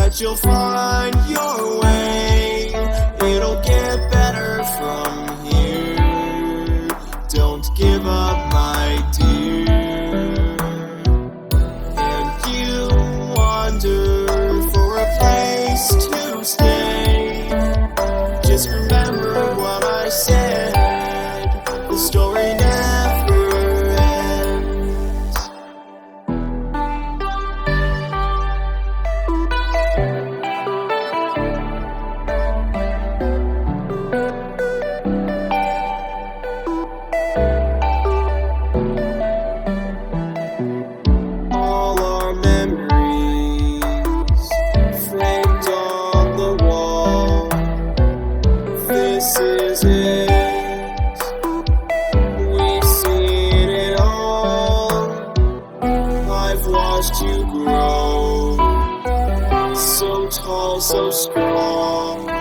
but you'll find your way. It'll get better from here. Don't give up, my dear. And you wander for a place to stay. Just remember what I said. The story never ends. All our memories framed on the wall. This is it. We've seen it all. I've watched you grow, so tall, so strong.